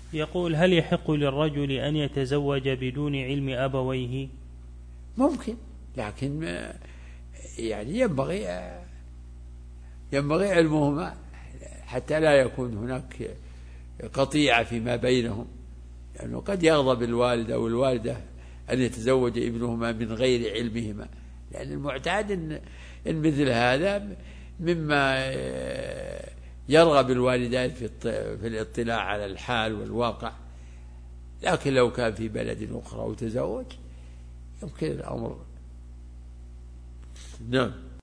يقول: هل يحق للرجل أن يتزوج بدون علم أبويه؟ ممكن، لكن يعني ينبغي علمهما حتى لا يكون هناك قطيعة فيما بينهم، لأنه يعني قد يغضب الوالد أو الوالدة أن يتزوج ابنهما من غير علمهما، لأن المعتاد إن مثل هذا مما يرغب الوالدان في الاطلاع على الحال والواقع. لكن لو كان في بلد أخرى وتزوج يمكن الأمر. نعم.